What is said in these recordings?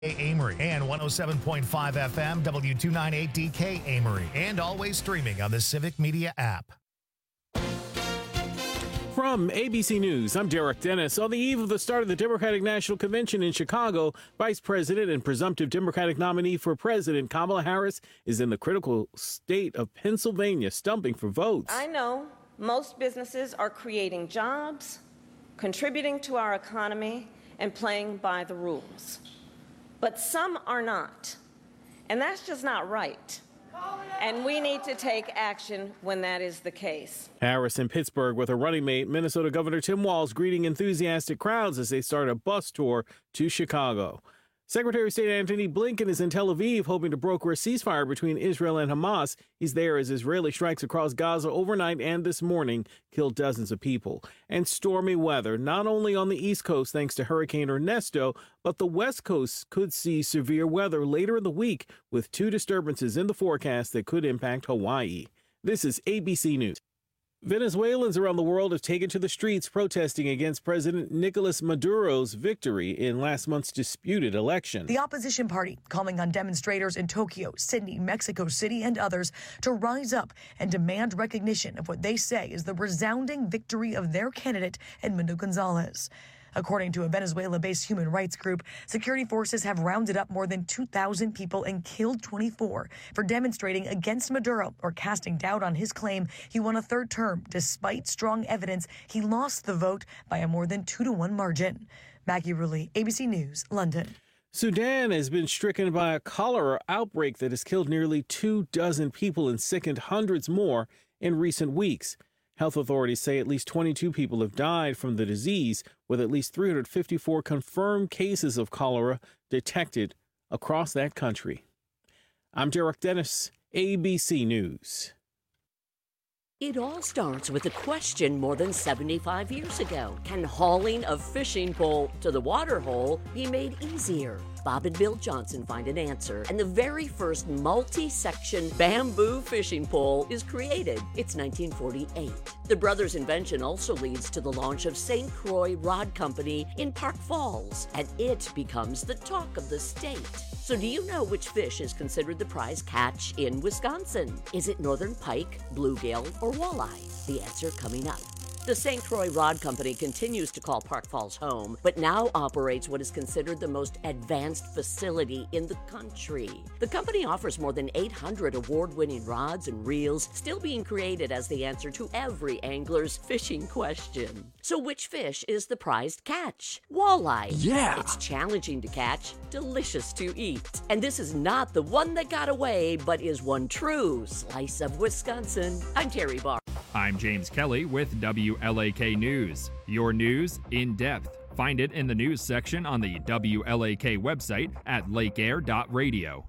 Amory and 107.5 FM W298DK Amory, and always streaming on the Civic Media app. From ABC News, I'm Derek Dennis. On the eve of the start of the Democratic National Convention in Chicago, Vice President and presumptive Democratic nominee for president Kamala Harris is in the critical state of Pennsylvania, stumping for votes. I know most businesses are creating jobs, contributing to our economy, and playing by the rules. But some are not, and that's just not right. And we need to take action when that is the case. Harris in Pittsburgh with her running mate, Minnesota Governor Tim Walz, greeting enthusiastic crowds as they start a bus tour to Chicago. Secretary of State Antony Blinken is in Tel Aviv, hoping to broker a ceasefire between Israel and Hamas. He's there as Israeli strikes across Gaza overnight and this morning killed dozens of people. And stormy weather, not only on the East Coast thanks to Hurricane Ernesto, but the West Coast could see severe weather later in the week with 2 disturbances in the forecast that could impact Hawaii. This is ABC News. Venezuelans around the world have taken to the streets protesting against President Nicolas Maduro's victory in last month's disputed election. The opposition party calling on demonstrators in Tokyo, Sydney, Mexico City, and others to rise up and demand recognition of what they say is the resounding victory of their candidate, Edmundo Gonzalez. According to a Venezuela-based human rights group, security forces have rounded up more than 2,000 people and killed 24 for demonstrating against Maduro or casting doubt on his claim he won a third term despite strong evidence he lost the vote by a more than 2-1 margin. Maggie Rulli, ABC News, London. Sudan has been stricken by a cholera outbreak that has killed nearly 24 people and sickened hundreds more in recent weeks. Health authorities say at least 22 people have died from the disease, with at least 354 confirmed cases of cholera detected across that country. I'm Derek Dennis, ABC News. It all starts with a question more than 75 years ago. Can hauling a fishing pole to the water hole be made easier? Bob and Bill Johnson find an answer, and the very first multi-section bamboo fishing pole is created. It's 1948. The brothers' invention also leads to the launch of St. Croix Rod Company in Park Falls, and it becomes the talk of the state. So do you know which fish is considered the prize catch in Wisconsin? Is it northern pike, bluegill, or walleye? The answer coming up. The St. Croix Rod Company continues to call Park Falls home, but now operates what is considered the most advanced facility in the country. The company offers more than 800 award-winning rods and reels, still being created as the answer to every angler's fishing question. So which fish is the prized catch? Walleye. Yeah! It's challenging to catch, delicious to eat. And this is not the one that got away, but is one true slice of Wisconsin. I'm Terry Barr. I'm James Kelly with WLAK News. Your news in depth. Find it in the news section on the WLAK website at lakeair.radio.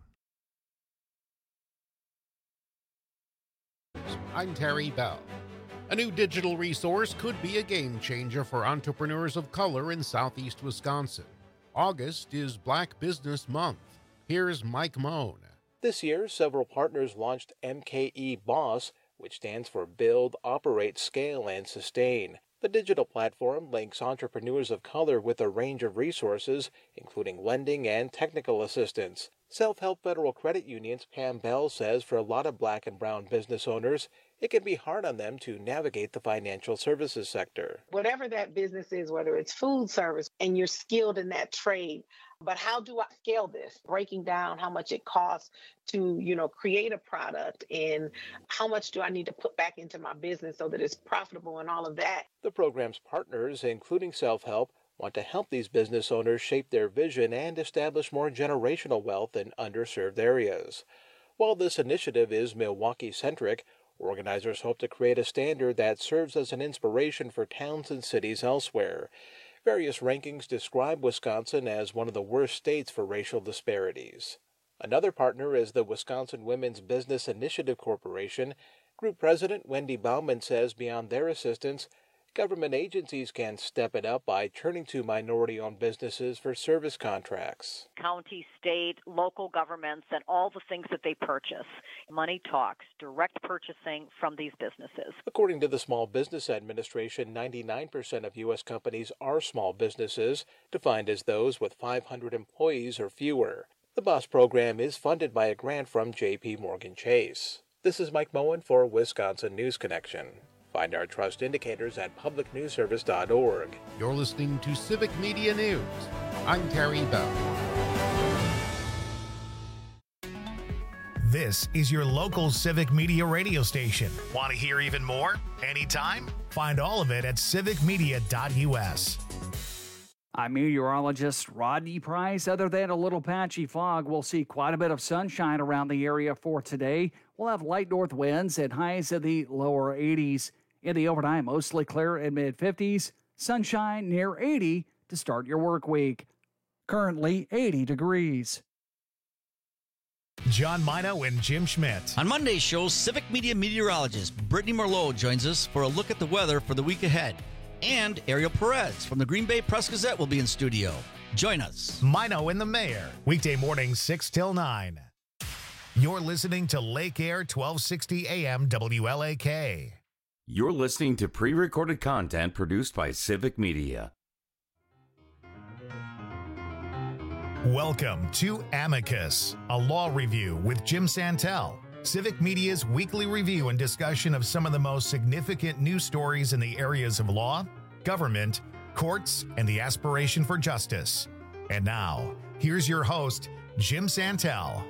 I'm Terry Bell. A new digital resource could be a game changer for entrepreneurs of color in southeast Wisconsin. August is Black Business Month. Here's Mike Moan. This year, several partners launched MKE Boss, which stands for Build, Operate, Scale, and Sustain. The digital platform links entrepreneurs of color with a range of resources, including lending and technical assistance. Self-Help Federal Credit Union's Pam Bell says for a lot of black and brown business owners, it can be hard on them to navigate the financial services sector. Whatever that business is, whether it's food service, and you're skilled in that trade, but how do I scale this? Breaking down how much it costs to, create a product and how much do I need to put back into my business so that it's profitable and all of that. The program's partners, including Self-Help, want to help these business owners shape their vision and establish more generational wealth in underserved areas. While this initiative is Milwaukee-centric, organizers hope to create a standard that serves as an inspiration for towns and cities elsewhere. Various rankings describe Wisconsin as one of the worst states for racial disparities. Another partner is the Wisconsin Women's Business Initiative Corporation. Group President Wendy Bauman says beyond their assistance, Government agencies can step it up by turning to minority-owned businesses for service contracts. County, state, local governments, and all the things that they purchase. Money talks, direct purchasing from these businesses. According to the Small Business Administration, 99% of U.S. companies are small businesses, defined as those with 500 employees or fewer. The BOSS program is funded by a grant from J.P. Morgan Chase. This is Mike Moen for Wisconsin News Connection. Find our trust indicators at publicnewsservice.org. You're listening to Civic Media News. I'm Terry Bell. This is your local Civic Media radio station. Want to hear even more? Anytime? Find all of it at civicmedia.us. I'm meteorologist Rodney Price. Other than a little patchy fog, we'll see quite a bit of sunshine around the area for today. We'll have light north winds and highs in the lower 80s. In the overnight, mostly clear in mid-50s. Sunshine near 80 to start your work week. Currently 80 degrees. John Mino and Jim Schmidt. On Monday's show, Civic Media meteorologist Brittany Merlot joins us for a look at the weather for the week ahead. And Ariel Perez from the Green Bay Press-Gazette will be in studio. Join us. Mino and the Mayor. Weekday mornings 6 till 9. You're listening to Lake Air 1260 AM WLAK. You're listening to pre-recorded content produced by Civic Media. Welcome to Amicus, a law review with Jim Santel. Civic Media's weekly review and discussion of some of the most significant news stories in the areas of law, government, courts, and the aspiration for justice. And now, here's your host, Jim Santel.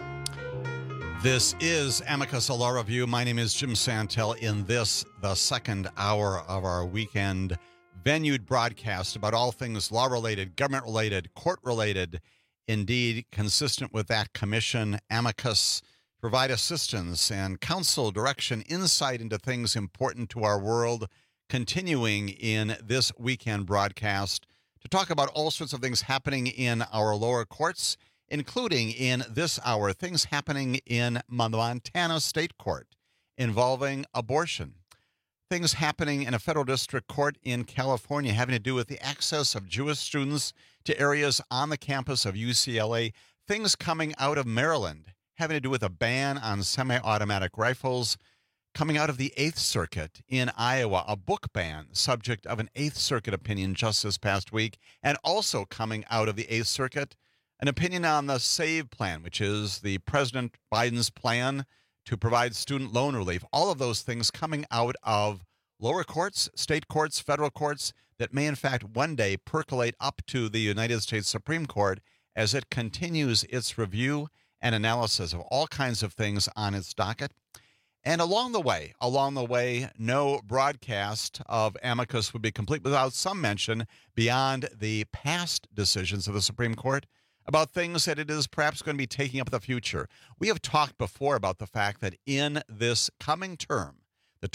This is Amicus, a law review. My name is Jim Santel. In this, the second hour of our weekend venued broadcast about all things law-related, government-related, court-related, indeed consistent with that commission, Amicus, provide assistance and counsel, direction, insight into things important to our world, continuing in this weekend broadcast to talk about all sorts of things happening in our lower courts, including in this hour, things happening in Montana State Court involving abortion, things happening in a federal district court in California having to do with the access of Jewish students to areas on the campus of UCLA, things coming out of Maryland having to do with a ban on semi-automatic rifles, coming out of the Eighth Circuit in Iowa, a book ban, subject of an Eighth Circuit opinion just this past week, and also coming out of the Eighth Circuit, an opinion on the SAVE plan, which is the President Biden's plan to provide student loan relief. All of those things coming out of lower courts, state courts, federal courts, that may in fact one day percolate up to the United States Supreme Court as it continues its review and analysis of all kinds of things on its docket. And along the way, no broadcast of Amicus would be complete without some mention beyond the past decisions of the Supreme Court about things that it is perhaps going to be taking up in the future. We have talked before about the fact that in this coming term, the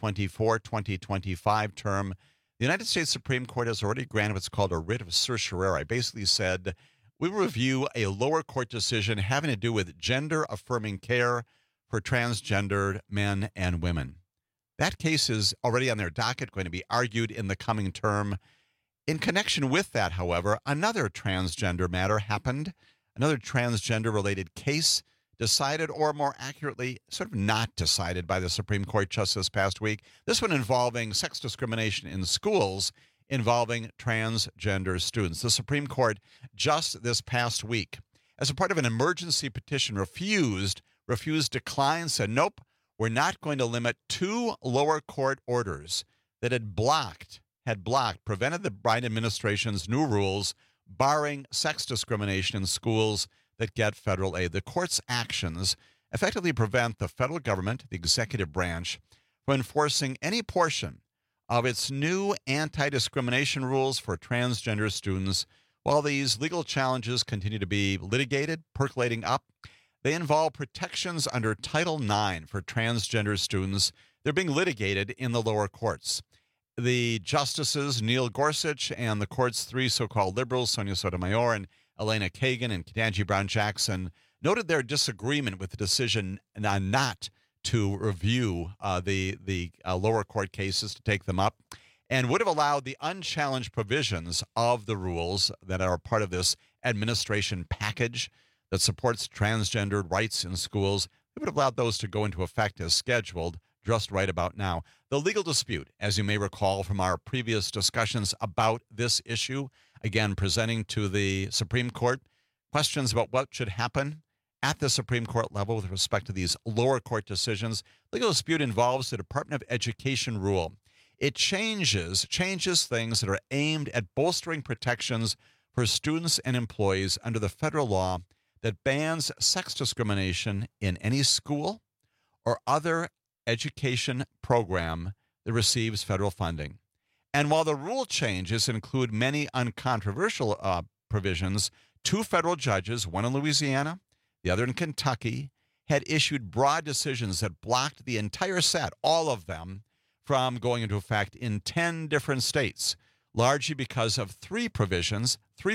2024-2025 term, the United States Supreme Court has already granted what's called a writ of certiorari. Basically said, we review a lower court decision having to do with gender-affirming care for transgendered men and women. That case is already on their docket, going to be argued in the coming term. In connection with that, however, another transgender matter happened, another transgender-related case decided, or more accurately, sort of not decided by the Supreme Court just this past week. This one involving sex discrimination in schools involving transgender students. The Supreme Court just this past week, as a part of an emergency petition, refused, declined, said, nope, we're not going to limit two lower court orders that had prevented the Biden administration's new rules barring sex discrimination in schools that get federal aid. The court's actions effectively prevent the federal government, the executive branch, from enforcing any portion of its new anti-discrimination rules for transgender students. While these legal challenges continue to be litigated, percolating up, they involve protections under Title IX for transgender students. They're being litigated in the lower courts. The justices, Neil Gorsuch, and the court's three so-called liberals, Sonia Sotomayor and Elena Kagan and Ketanji Brown Jackson, noted their disagreement with the decision not to review the lower court cases, to take them up. and would have allowed the unchallenged provisions of the rules that are part of this administration package that supports transgender rights in schools. It would have allowed those to go into effect as scheduled just right about now. The legal dispute, as you may recall from our previous discussions about this issue, again, presenting to the Supreme Court questions about what should happen at the Supreme Court level with respect to these lower court decisions. Legal dispute involves the Department of Education rule. It changes things that are aimed at bolstering protections for students and employees under the federal law that bans sex discrimination in any school or other education program that receives federal funding. And while the rule changes include many uncontroversial provisions, 2 federal judges, one in Louisiana, the other in Kentucky, had issued broad decisions that blocked the entire set, all of them, from going into effect in 10 different states, largely because of 3 provisions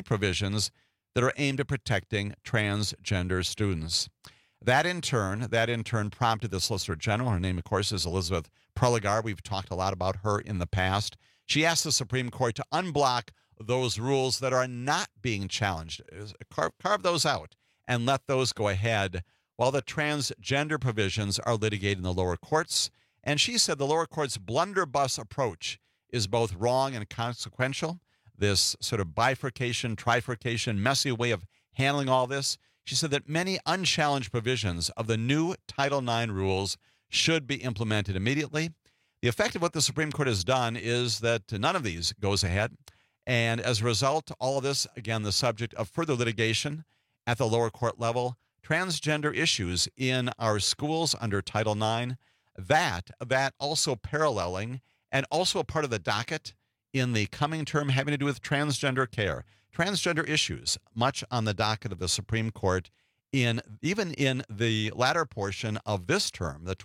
that are aimed at protecting transgender students. That in turn prompted the Solicitor General, her name, of course, is Elizabeth Prelogar. We've talked a lot about her in the past. She asked the Supreme Court to unblock those rules that are not being challenged, carve those out, and let those go ahead while the transgender provisions are litigated in the lower courts. And she said the lower court's blunderbuss approach is both wrong and consequential. This sort of bifurcation, trifurcation, messy way of handling all this. She said that many unchallenged provisions of the new Title IX rules should be implemented immediately. The effect of what the Supreme Court has done is that none of these goes ahead. And as a result, all of this, again, the subject of further litigation at the lower court level, transgender issues in our schools under Title IX, that also paralleling and also a part of the docket in the coming term having to do with transgender care. Transgender issues, much on the docket of the Supreme Court, even in the latter portion of this term, the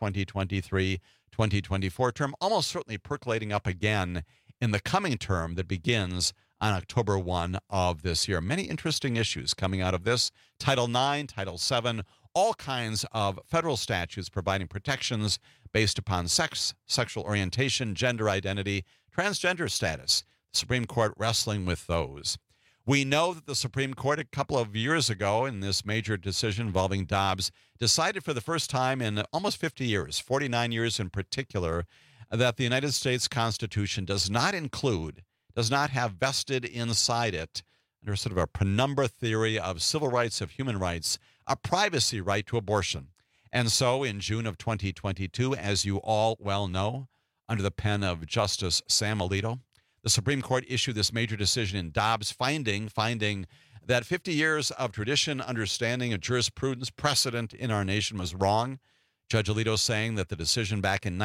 2023-2024 term, almost certainly percolating up again in the coming term that begins on October 1 of this year. Many interesting issues coming out of this. Title IX, Title VII, all kinds of federal statutes providing protections based upon sex, sexual orientation, gender identity, transgender status. The Supreme Court wrestling with those. We know that the Supreme Court a couple of years ago in this major decision involving Dobbs decided for the first time in almost 50 years, 49 years in particular, that the United States Constitution does not have vested inside it, under sort of a penumbra theory of civil rights, of human rights, a privacy right to abortion. And so in June of 2022, as you all well know, under the pen of Justice Sam Alito, the Supreme Court issued this major decision in Dobbs, finding that 50 years of tradition, understanding of jurisprudence, precedent in our nation was wrong. Judge Alito saying that the decision back in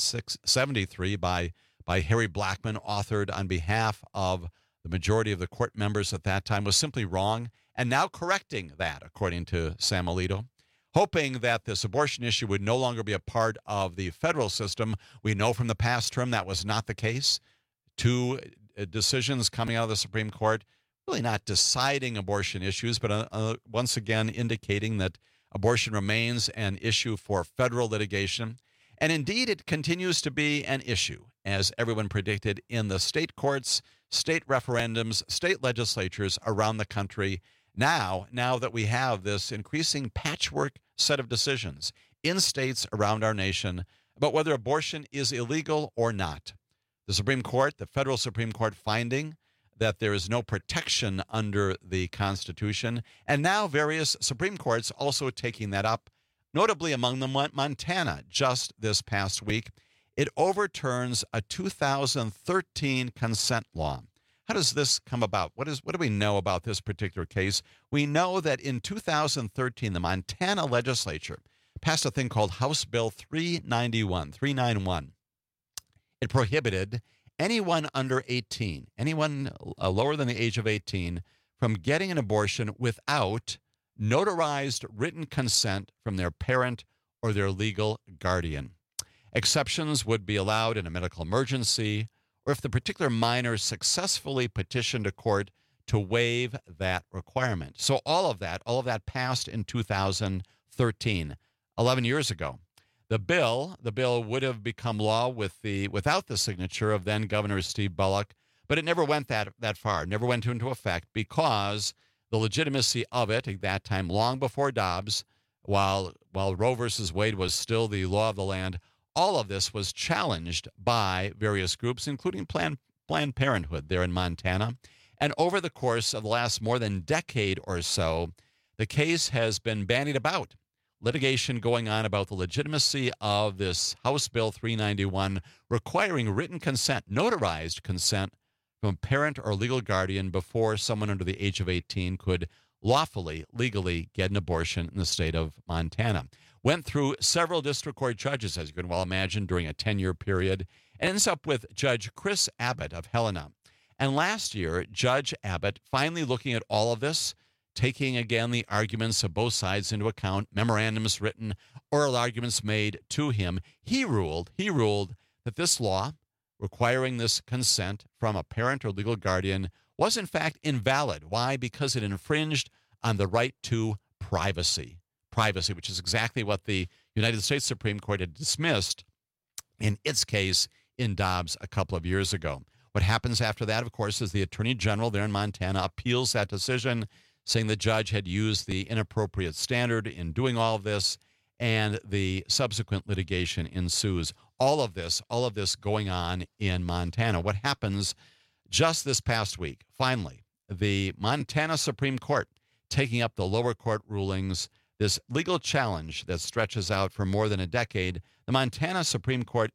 1973 by Harry Blackmun, authored on behalf of the majority of the court members at that time, was simply wrong, and now correcting that, according to Sam Alito, hoping that this abortion issue would no longer be a part of the federal system. We know from the past term that was not the case. 2 decisions coming out of the Supreme Court, really not deciding abortion issues, but once again indicating that abortion remains an issue for federal litigation. And indeed, it continues to be an issue, as everyone predicted, in the state courts, state referendums, state legislatures around the country. Now that we have this increasing patchwork set of decisions in states around our nation about whether abortion is illegal or not. The Supreme Court, the federal Supreme Court, finding that there is no protection under the Constitution, and now various Supreme Courts also taking that up, notably among them Montana just this past week. It overturns a 2013 consent law. How does this come about? What do we know about this particular case? We know that in 2013, the Montana legislature passed a thing called House Bill 391. It prohibited anyone under 18, anyone lower than the age of 18, from getting an abortion without notarized written consent from their parent or their legal guardian. Exceptions would be allowed in a medical emergency or if the particular minor successfully petitioned a court to waive that requirement. So all of that passed in 2013, 11 years ago. The bill would have become law without the signature of then Governor Steve Bullock, but it never went that far, never went into effect because the legitimacy of it at that time, long before Dobbs, while Roe versus Wade was still the law of the land, all of this was challenged by various groups, including Planned Parenthood there in Montana. And over the course of the last more than decade or so, the case has been bandied about. Litigation going on about the legitimacy of this House Bill 391 requiring written consent, notarized consent from a parent or legal guardian before someone under the age of 18 could lawfully, legally get an abortion in the state of Montana. Went through several district court judges, as you can well imagine, during a 10-year period, and ends up with Judge Chris Abbott of Helena. And last year, Judge Abbott, finally looking at all of this, taking again the arguments of both sides into account, memorandums written, oral arguments made to him, he ruled that this law requiring this consent from a parent or legal guardian was in fact invalid. Why? Because it infringed on the right to privacy, which is exactly what the United States Supreme Court had dismissed in its case in Dobbs a couple of years ago. What happens after that, of course, is the Attorney General there in Montana appeals that decision, saying the judge had used the inappropriate standard in doing all of this, and the subsequent litigation ensues. All of this going on in Montana. What happens just this past week? Finally, the Montana Supreme Court taking up the lower court rulings, this legal challenge that stretches out for more than a decade, the Montana Supreme Court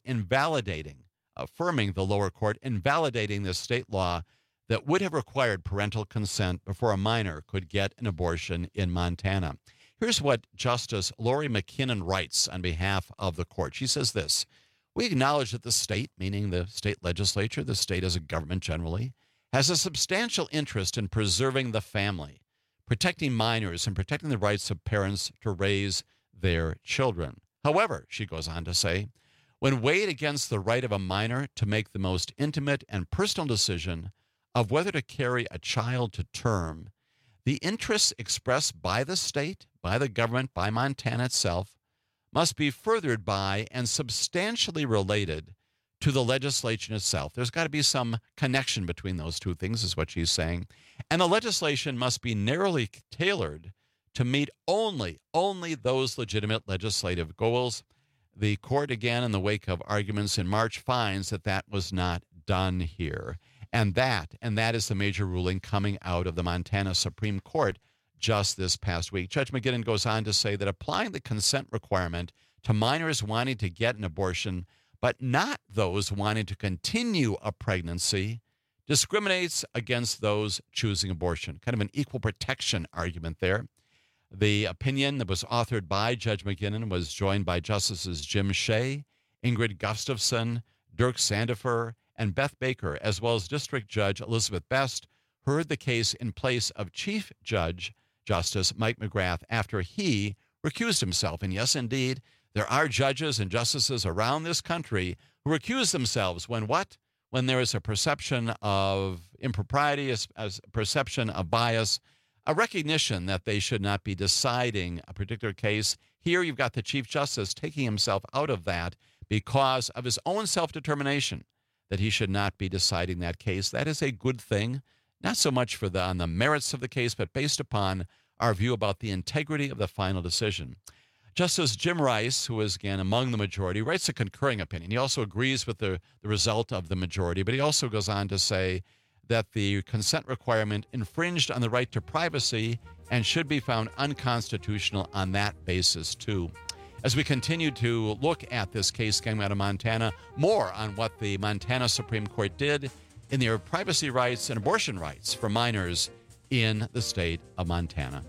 affirming the lower court, invalidating this state law that would have required parental consent before a minor could get an abortion in Montana. Here's what Justice Lori McKinnon writes on behalf of the court. She says this: "We acknowledge that the state, meaning the state legislature, the state as a government generally, has a substantial interest in preserving the family, protecting minors, and protecting the rights of parents to raise their children. However," she goes on to say, "when weighed against the right of a minor to make the most intimate and personal decision of whether to carry a child to term, the interests expressed by the state, by the government, by Montana itself, must be furthered by and substantially related to the legislation itself." There's got to be some connection between those two things, is what she's saying. "And the legislation must be narrowly tailored to meet only those legitimate legislative goals." The court, again, in the wake of arguments in March, finds that that was not done here. And that is the major ruling coming out of the Montana Supreme Court just this past week. Judge McKinnon goes on to say that applying the consent requirement to minors wanting to get an abortion, but not those wanting to continue a pregnancy, discriminates against those choosing abortion. Kind of an equal protection argument there. The opinion that was authored by Judge McKinnon was joined by Justices Jim Shea, Ingrid Gustafson, Dirk Sandifer, and Beth Baker, as well as District Judge Elizabeth Best, heard the case in place of Chief Judge Justice Mike McGrath after he recused himself. And yes, indeed, there are judges and justices around this country who recuse themselves when what? When there is a perception of impropriety, a perception of bias, a recognition that they should not be deciding a particular case. Here you've got the Chief Justice taking himself out of that because of his own self-determination that he should not be deciding that case. That is a good thing, not so much on the merits of the case, but based upon our view about the integrity of the final decision. Justice Jim Rice, who is, again, among the majority, writes a concurring opinion. He also agrees with the result of the majority, but he also goes on to say that the consent requirement infringed on the right to privacy and should be found unconstitutional on that basis, too. As we continue to look at this case coming out of Montana, more on what the Montana Supreme Court did in their privacy rights and abortion rights for minors in the state of Montana.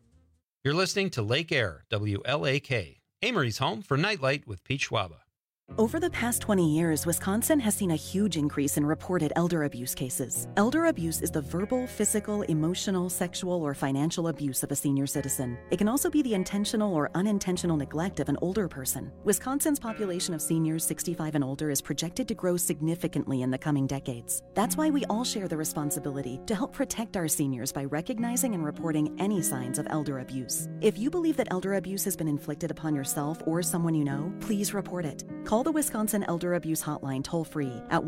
You're listening to Lake Air, WLAK, Amory's home for Nightlight with Pete Schwaba. Over the past 20 years, Wisconsin has seen a huge increase in reported elder abuse cases. Elder abuse is the verbal, physical, emotional, sexual, or financial abuse of a senior citizen. It can also be the intentional or unintentional neglect of an older person. Wisconsin's population of seniors 65 and older is projected to grow significantly in the coming decades. That's why we all share the responsibility to help protect our seniors by recognizing and reporting any signs of elder abuse. If you believe that elder abuse has been inflicted upon yourself or someone you know, please report it. Call the Wisconsin Elder Abuse Hotline toll-free at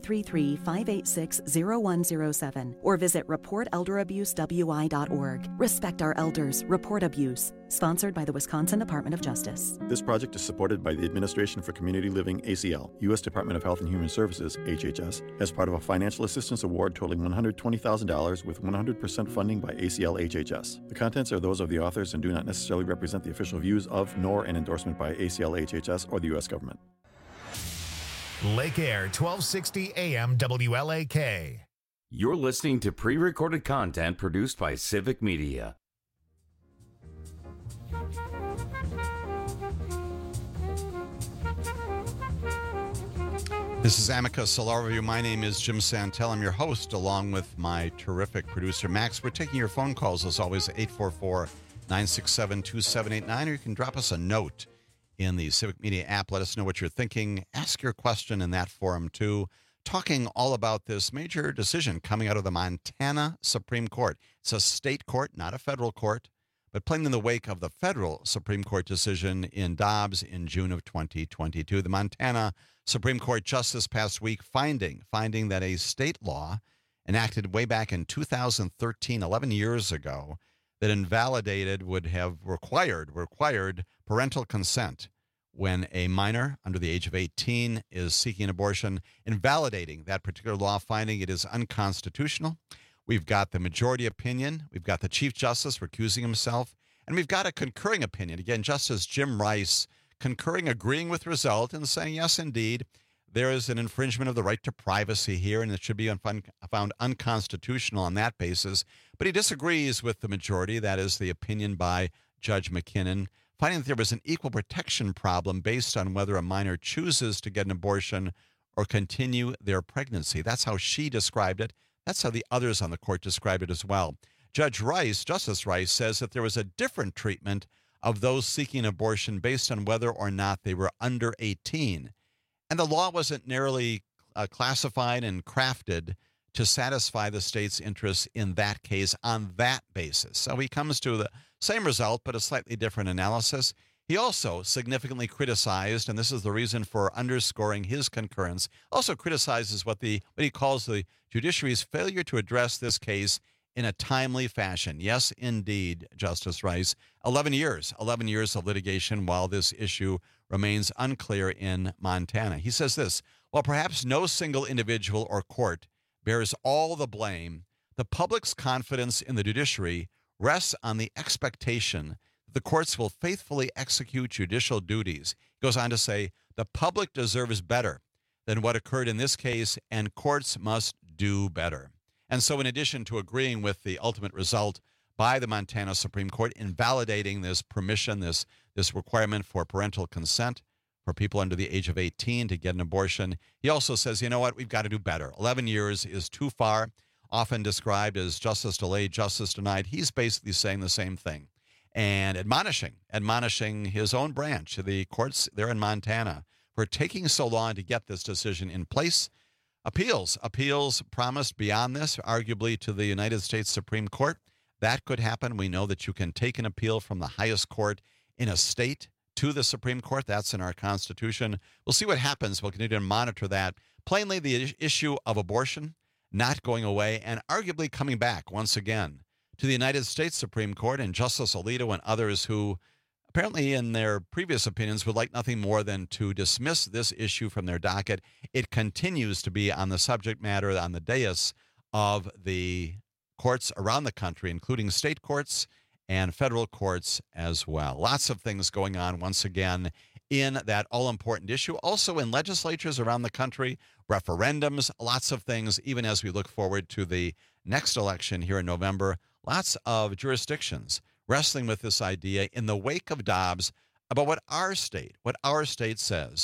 1-833-586-0107 or visit reportelderabusewI.org. Respect our elders. Report abuse. Sponsored by the Wisconsin Department of Justice. This project is supported by the Administration for Community Living, ACL, U.S. Department of Health and Human Services, HHS, as part of a financial assistance award totaling $120,000 with 100% funding by ACL HHS. The contents are those of the authors and do not necessarily represent the official views of, nor an endorsement by ACL HHS or the U.S. government. Lake Air, 1260 AM WLAK. You're listening to pre-recorded content produced by Civic Media. This is Amicus Law Review. My name is Jim Santel. I'm your host, along with my terrific producer, Max. We're taking your phone calls, as always, 844-967-2789, or you can drop us a note in the Civic Media app. Let us know what you're thinking. Ask your question in that forum, too. Talking all about this major decision coming out of the Montana Supreme Court. It's a state court, not a federal court, but playing in the wake of the federal Supreme Court decision in Dobbs in June of 2022. The Montana Supreme Court just this past week finding that a state law enacted way back in 2013, 11 years ago, that invalidated would have required parental consent when a minor under the age of 18 is seeking an abortion, invalidating that particular law, finding it is unconstitutional. We've got the majority opinion. We've got the Chief Justice recusing himself. And we've got a concurring opinion. Again, Justice Jim Rice concurring, agreeing with the result and saying, yes, indeed, there is an infringement of the right to privacy here, and it should be found unconstitutional on that basis. But he disagrees with the majority. That is the opinion by Judge McKinnon, finding that there was an equal protection problem based on whether a minor chooses to get an abortion or continue their pregnancy. That's how she described it. That's how the others on the court described it as well. Judge Rice, Justice Rice, says that there was a different treatment of those seeking abortion based on whether or not they were under 18. And the law wasn't narrowly classified and crafted to satisfy the state's interests in that case on that basis. So he comes to the same result, but a slightly different analysis. He also significantly criticized, and this is the reason for underscoring his concurrence, also criticizes what he calls the judiciary's failure to address this case in a timely fashion. Yes, indeed, Justice Rice. 11 years of litigation while this issue remains unclear in Montana. He says this, while perhaps no single individual or court bears all the blame, the public's confidence in the judiciary rests on the expectation that the courts will faithfully execute judicial duties. He goes on to say, the public deserves better than what occurred in this case, and courts must do better. And so in addition to agreeing with the ultimate result by the Montana Supreme Court, invalidating this permission, this requirement for parental consent for people under the age of 18 to get an abortion, he also says, you know what, we've got to do better. 11 years is too far, often described as justice delayed, justice denied. He's basically saying the same thing and admonishing his own branch, the courts there in Montana, for taking so long to get this decision in place. Appeals promised beyond this, arguably to the United States Supreme Court. That could happen. We know that you can take an appeal from the highest court in a state to the Supreme Court. That's in our Constitution. We'll see what happens. We'll continue to monitor that. Plainly, the issue of abortion not going away and arguably coming back once again to the United States Supreme Court, and Justice Alito and others who apparently in their previous opinions would like nothing more than to dismiss this issue from their docket. It continues to be on the subject matter on the dais of the courts around the country, including state courts and federal courts as well. Lots of things going on once again in that all-important issue. Also in legislatures around the country, referendums, lots of things, even as we look forward to the next election here in November. Lots of jurisdictions wrestling with this idea in the wake of Dobbs about what our state says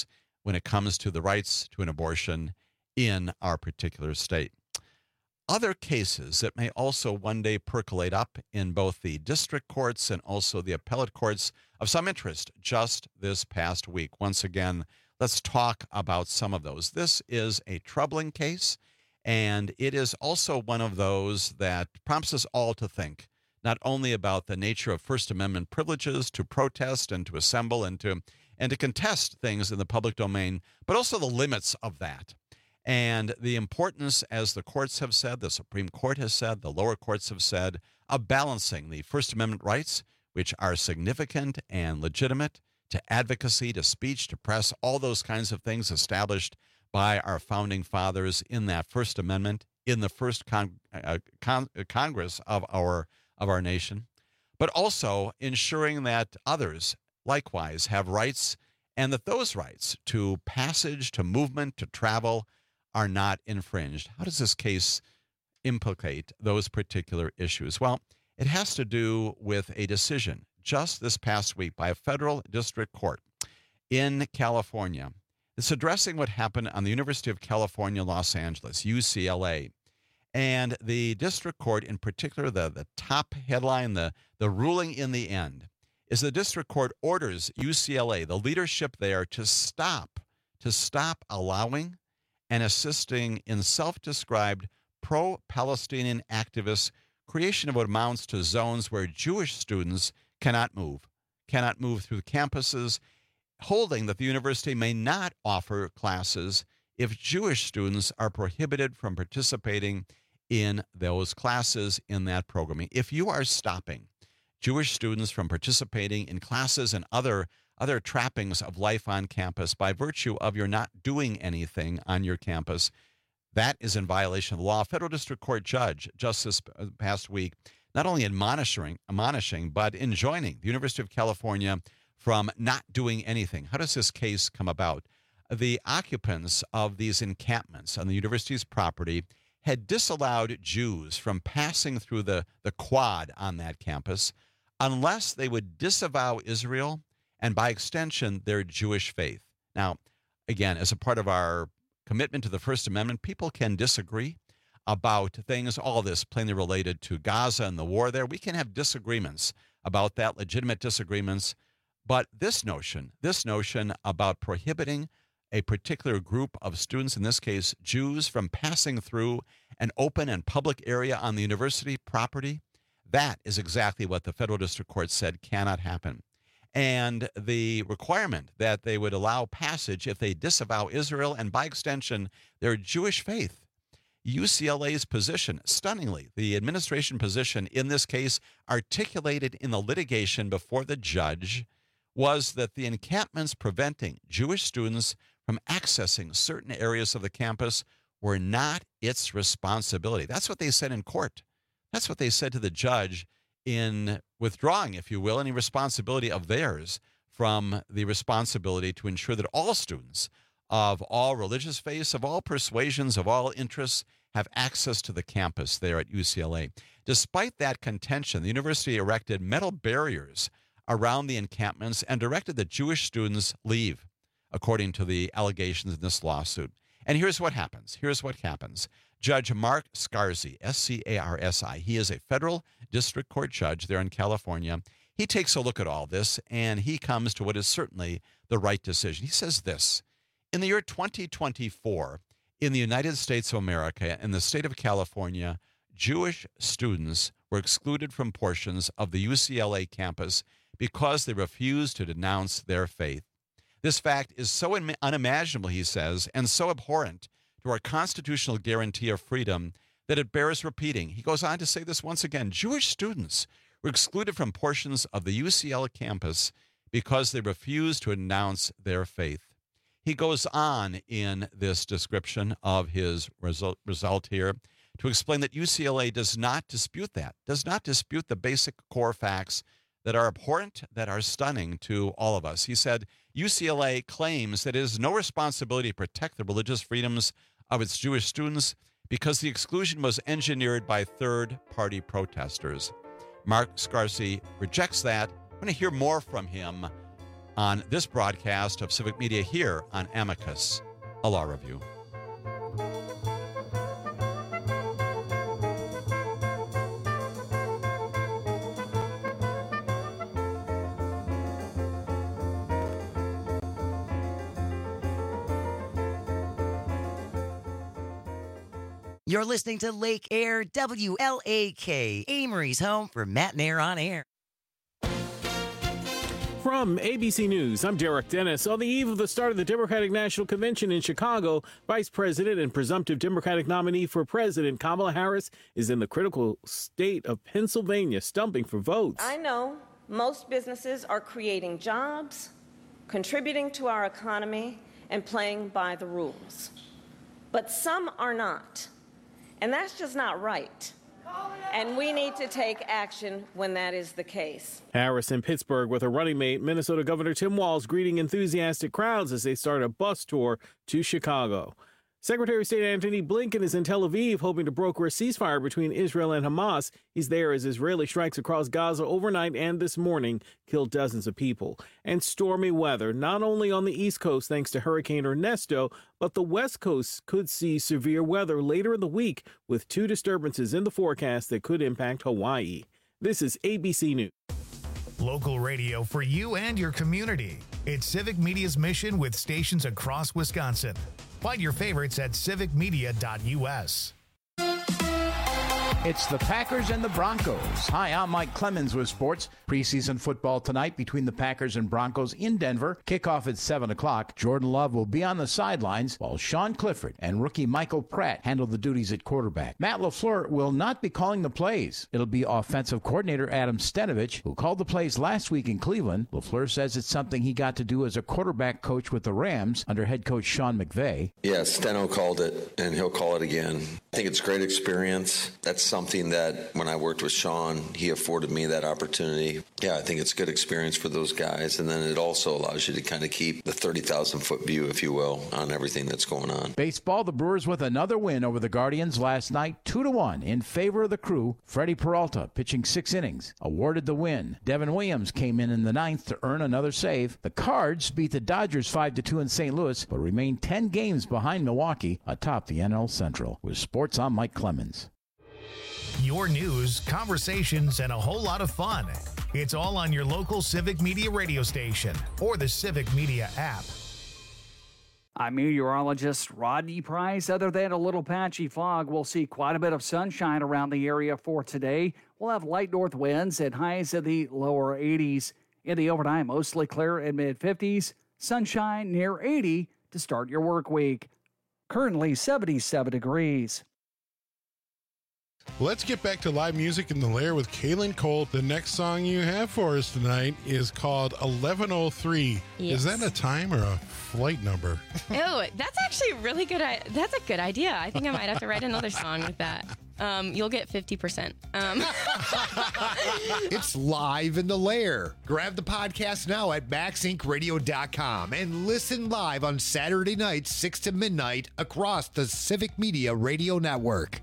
when it comes to the rights to an abortion in our particular state. Other cases that may also one day percolate up in both the district courts and also the appellate courts of some interest just this past week. Once again, let's talk about some of those. This is a troubling case, and it is also one of those that prompts us all to think not only about the nature of First Amendment privileges to protest and to assemble and to contest things in the public domain, but also the limits of that. And the importance, as the courts have said, the Supreme Court has said, the lower courts have said, of balancing the First Amendment rights, which are significant and legitimate, to advocacy, to speech, to press, all those kinds of things established by our founding fathers in that First Amendment, in the first Congress of our nation, but also ensuring that others likewise have rights, and that those rights to passage, to movement, to travel are not infringed. How does this case implicate those particular issues? Well, it has to do with a decision just this past week by a federal district court in California. It's addressing what happened on the University of California, Los Angeles, UCLA. And the district court, in particular, the top headline, the ruling in the end, is the district court orders UCLA, the leadership there, to stop allowing and assisting in self-described pro-Palestinian activists' creation of what amounts to zones where Jewish students cannot move through campuses, holding that the university may not offer classes if Jewish students are prohibited from participating in those classes in that programming. If you are stopping Jewish students from participating in classes and other trappings of life on campus by virtue of your not doing anything on your campus, that is in violation of the law. A federal district court judge just this past week not only admonishing, but enjoining the University of California from not doing anything. How does this case come about? The occupants of these encampments on the university's property had disallowed Jews from passing through the quad on that campus unless they would disavow Israel and, by extension, their Jewish faith. Now, again, as a part of our commitment to the First Amendment, people can disagree about things, all this plainly related to Gaza and the war there. We can have disagreements about that, legitimate disagreements. But this notion about prohibiting a particular group of students, in this case Jews, from passing through an open and public area on the university property, that is exactly what the federal district court said cannot happen. And the requirement that they would allow passage if they disavow Israel and, by extension, their Jewish faith. UCLA's position, stunningly, the administration position in this case articulated in the litigation before the judge, was that the encampments preventing Jewish students from accessing certain areas of the campus were not its responsibility. That's what they said in court. That's what they said to the judge in withdrawing, if you will, any responsibility of theirs from the responsibility to ensure that all students of all religious faiths, of all persuasions, of all interests, have access to the campus there at UCLA. Despite that contention, the university erected metal barriers around the encampments and directed that Jewish students leave, according to the allegations in this lawsuit. And here's what happens. Judge Mark Scarsi, S-C-A-R-S-I, he is a federal district court judge there in California. He takes a look at all this, and he comes to what is certainly the right decision. He says this: in the year 2024, in the United States of America, in the state of California, Jewish students were excluded from portions of the UCLA campus because they refused to denounce their faith. This fact is so unimaginable, he says, and so abhorrent to our constitutional guarantee of freedom that it bears repeating. He goes on to say this once again: Jewish students were excluded from portions of the UCLA campus because they refused to announce their faith. He goes on in this description of his result here to explain that UCLA does not dispute that, does not dispute the basic core facts that are abhorrent, that are stunning to all of us. He said, UCLA claims that it has no responsibility to protect the religious freedoms of its Jewish students because the exclusion was engineered by third-party protesters. Mark Scarsi rejects that. I'm going to hear more from him on this broadcast of Civic Media here on Amicus, a law review. You're listening to Lake Air WLAK, Amory's home for Matt and Air on Air. From ABC News, I'm Derek Dennis. On the eve of the start of the Democratic National Convention in Chicago, Vice President and presumptive Democratic nominee for president Kamala Harris is in the critical state of Pennsylvania, stumping for votes. I know most businesses are creating jobs, contributing to our economy, and playing by the rules. But some are not. And that's just not right. And we need to take action when that is the case. Harris in Pittsburgh with her running mate, Minnesota Governor Tim Walz, greeting enthusiastic crowds as they start a bus tour to Chicago. Secretary of State Antony Blinken is in Tel Aviv, hoping to broker a ceasefire between Israel and Hamas. He's there as Israeli strikes across Gaza overnight and this morning killed dozens of people. And stormy weather, not only on the East Coast thanks to Hurricane Ernesto, but the West Coast could see severe weather later in the week with 2 disturbances in the forecast that could impact Hawaii. This is ABC News. Local radio for you and your community. It's Civic Media's mission with stations across Wisconsin. Find your favorites at civicmedia.us. It's the Packers and the Broncos. Hi, I'm Mike Clemens with sports. Preseason football tonight between the Packers and Broncos in Denver. Kickoff at 7 o'clock. Jordan Love will be on the sidelines while Sean Clifford and rookie Michael Pratt handle the duties at quarterback. Matt LaFleur will not be calling the plays. It'll be offensive coordinator Adam Stenavich, who called the plays last week in Cleveland. LaFleur says it's something he got to do as a quarterback coach with the Rams under head coach Sean McVay. Yeah, Steno called it, and he'll call it again. I think it's a great experience. That's something that when I worked with Sean, he afforded me that opportunity. Yeah, I think it's a good experience for those guys. And then it also allows you to kind of keep the 30,000-foot view, if you will, on everything that's going on. Baseball, the Brewers with another win over the Guardians last night, 2-1 in favor of the Crew. Freddie Peralta pitching 6 innings, awarded the win. Devin Williams came in the 9th to earn another save. The Cards beat the Dodgers 5-2 in St. Louis, but remain 10 games behind Milwaukee atop the NL Central. With sports, I'm Mike Clemens. Your news, conversations, and a whole lot of fun. It's all on your local Civic Media radio station or the Civic Media app. I'm meteorologist Rodney Price. Other than a little patchy fog, we'll see quite a bit of sunshine around the area for today. We'll have light north winds at highs in the lower 80s. In the overnight, mostly clear in mid-50s. Sunshine near 80 to start your work week. Currently 77 degrees. Let's get back to live music in the Lair with Kaylin Cole. The next song you have for us tonight is called 1103. Yes. Is that a time or a flight number? Oh, that's actually really good. That's a good idea. I think I might have to write another song with that. You'll get 50%. It's live in the Lair. Grab the podcast now at MaxIncRadio.com and listen live on Saturday nights, 6 to midnight across the Civic Media Radio Network.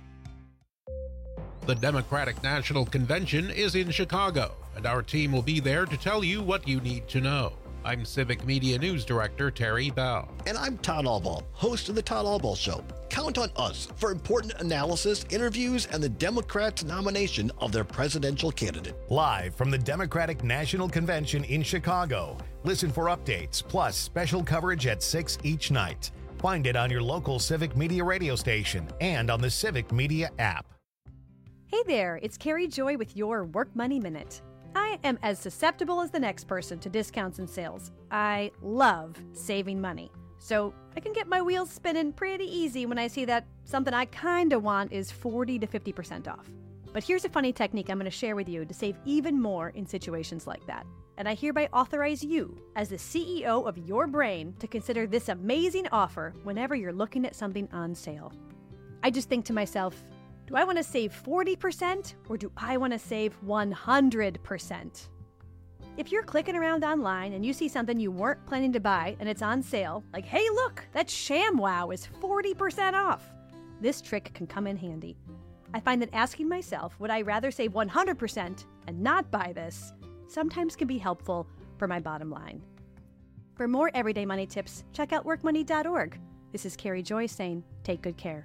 The Democratic National Convention is in Chicago, and our team will be there to tell you what you need to know. I'm Civic Media News Director Terry Bell. And I'm Todd Albaugh, host of The Todd Albaugh Show. Count on us for important analysis, interviews, and the Democrats' nomination of their presidential candidate. Live from the Democratic National Convention in Chicago. Listen for updates, plus special coverage at 6 each night. Find it on your local Civic Media radio station and on the Civic Media app. Hey there, it's Carrie Joy with your Work Money Minute. I am as susceptible as the next person to discounts and sales. I love saving money. So I can get my wheels spinning pretty easy when I see that something I kinda want is 40 to 50% off. But here's a funny technique I'm going to share with you to save even more in situations like that. And I hereby authorize you, as the CEO of your brain, to consider this amazing offer whenever you're looking at something on sale. I just think to myself, do I want to save 40% or do I want to save 100%? If you're clicking around online and you see something you weren't planning to buy and it's on sale, like, hey, look, that ShamWow is 40% off. This trick can come in handy. I find that asking myself, would I rather save 100% and not buy this, sometimes can be helpful, for my bottom line. For more everyday money tips, check out workmoney.org. This is Carrie Joy saying, take good care.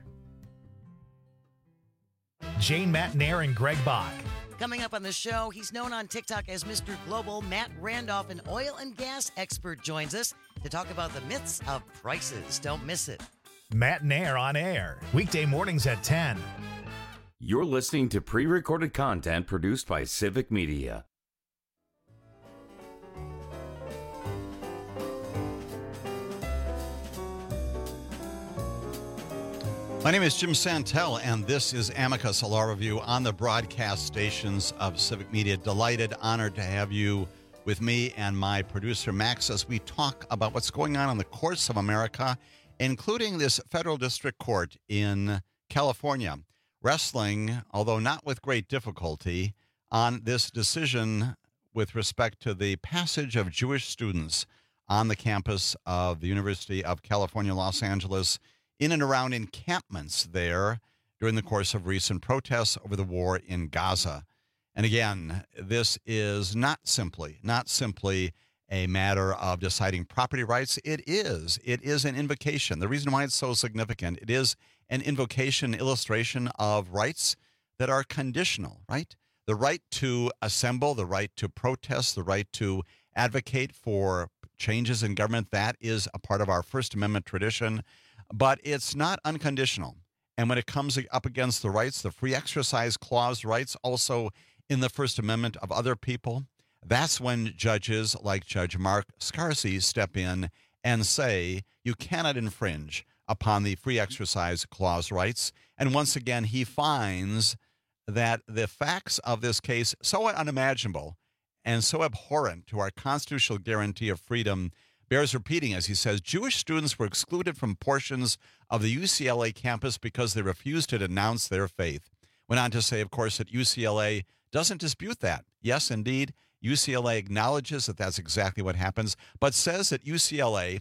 Jane Matnair and Greg Bach. Coming up on the show, he's known on TikTok as Mr. Global. Matt Randolph, an oil and gas expert, joins us to talk about the myths of prices. Don't miss it. Matt Nair on air, weekday mornings at 10. You're listening to pre-recorded content produced by Civic Media. My name is Jim Santel, and this is Amicus, a law review on the broadcast stations of Civic Media. Delighted, honored to have you with me and my producer, Max, as we talk about what's going on in the courts of America, including this federal district court in California, wrestling, although not with great difficulty, on this decision with respect to the passage of Jewish students on the campus of the University of California, Los Angeles, in and around encampments there during the course of recent protests over the war in Gaza. And again, this is not simply a matter of deciding property rights. It is an invocation. The reason why it's so significant, it is an invocation, illustration of rights that are conditional, right? The right to assemble, the right to protest, the right to advocate for changes in government, that is a part of our First Amendment tradition. But it's not unconditional. And when it comes up against the rights, the free exercise clause rights also in the First Amendment of other people, that's when judges like Judge Mark Scarsi step in and say you cannot infringe upon the free exercise clause rights. And once again, he finds that the facts of this case, so unimaginable and so abhorrent to our constitutional guarantee of freedom, bears repeating, as he says, Jewish students were excluded from portions of the UCLA campus because they refused to denounce their faith. Went on to say, of course, that UCLA doesn't dispute that. Yes, indeed, UCLA acknowledges that that's exactly what happens, but says that UCLA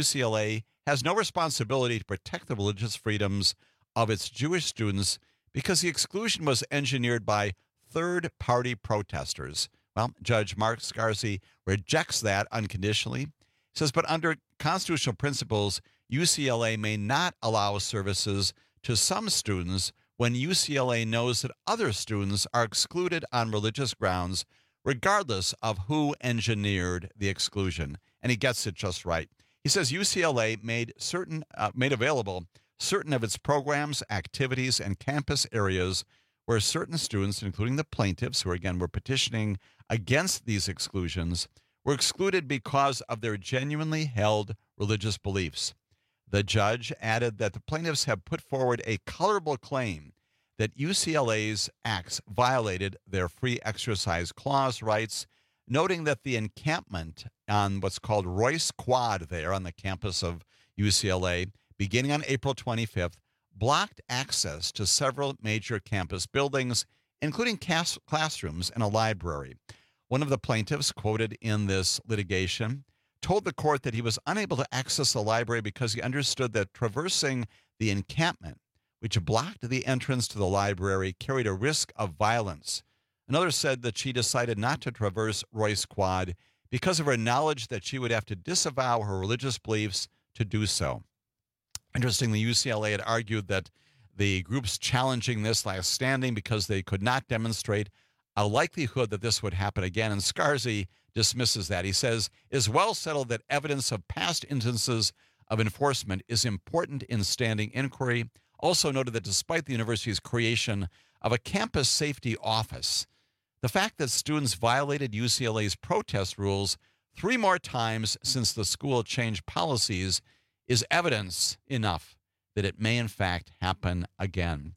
has no responsibility to protect the religious freedoms of its Jewish students because the exclusion was engineered by third-party protesters. Well, Judge Mark Scarsi rejects that unconditionally. He says, but under constitutional principles, UCLA may not allow services to some students when UCLA knows that other students are excluded on religious grounds, regardless of who engineered the exclusion. And he gets it just right. He says UCLA made available certain of its programs, activities, and campus areas where certain students, including the plaintiffs, who again were petitioning against these exclusions, were excluded because of their genuinely held religious beliefs. The judge added that the plaintiffs have put forward a colorable claim that UCLA's acts violated their free exercise clause rights, noting that the encampment on what's called Royce Quad there on the campus of UCLA, beginning on April 25th, blocked access to several major campus buildings, including classrooms and a library. One of the plaintiffs, quoted in this litigation, told the court that he was unable to access the library because he understood that traversing the encampment, which blocked the entrance to the library, carried a risk of violence. Another said that she decided not to traverse Royce Quad because of her knowledge that she would have to disavow her religious beliefs to do so. Interestingly, UCLA had argued that the groups challenging this last standing because they could not demonstrate a likelihood that this would happen again, and Scarsi dismisses that. He says, it is well settled that evidence of past instances of enforcement is important in standing inquiry. Also noted that despite the university's creation of a campus safety office, the fact that students violated UCLA's protest rules 3 more times since the school changed policies is evidence enough that it may in fact happen again.